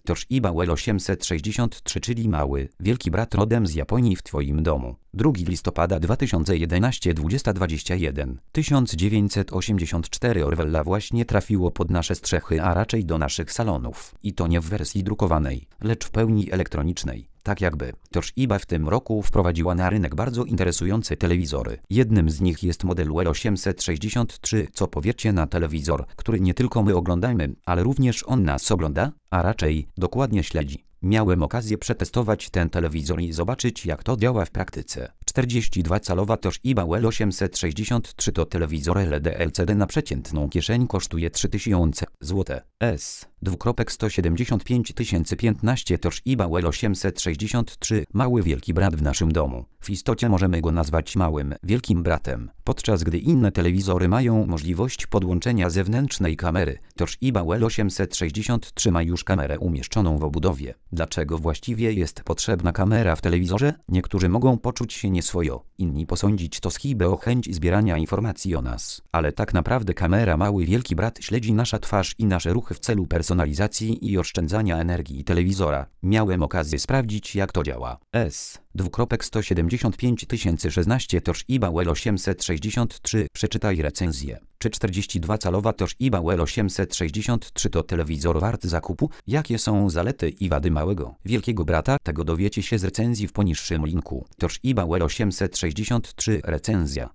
Toshiba Well863, czyli mały, wielki brat rodem z Japonii w Twoim domu. 2 listopada 2011 20:21. 1984 Orwella właśnie trafiło pod nasze strzechy, a raczej do naszych salonów. I to nie w wersji drukowanej, lecz w pełni elektronicznej. Tak jakby. Toshiba w tym roku wprowadziła na rynek bardzo interesujące telewizory. Jednym z nich jest model Well863, co powiecie na telewizor, który nie tylko my oglądamy, ale również on nas ogląda, a raczej dokładnie śledzi. Miałem okazję przetestować ten telewizor i zobaczyć, jak to działa w praktyce. 42-calowa Toshiba Well863 to telewizor LED LCD na przeciętną kieszeń, kosztuje 3000 zł. S. 175 Toshiba Well863, mały wielki brat w naszym domu. W istocie możemy go nazwać małym, wielkim bratem. Podczas gdy inne telewizory mają możliwość podłączenia zewnętrznej kamery, Toshiba Well863 ma już kamerę umieszczoną w obudowie. Dlaczego właściwie jest potrzebna kamera w telewizorze? Niektórzy mogą poczuć się nieswojo, inni posądzić Toshibę o chęć zbierania informacji o nas. Ale tak naprawdę kamera mały wielki brat śledzi nasza twarz i nasze ruchy w celu personalizacji i oszczędzania energii telewizora. Miałem okazję sprawdzić, jak to działa. S. 175 Toshiba Well863. Przeczytaj recenzję. Czy 42-calowa Toshiba Well863 to telewizor wart zakupu? Jakie są zalety i wady małego, wielkiego brata? Tego dowiecie się z recenzji w poniższym linku. Toshiba Well863 recenzja.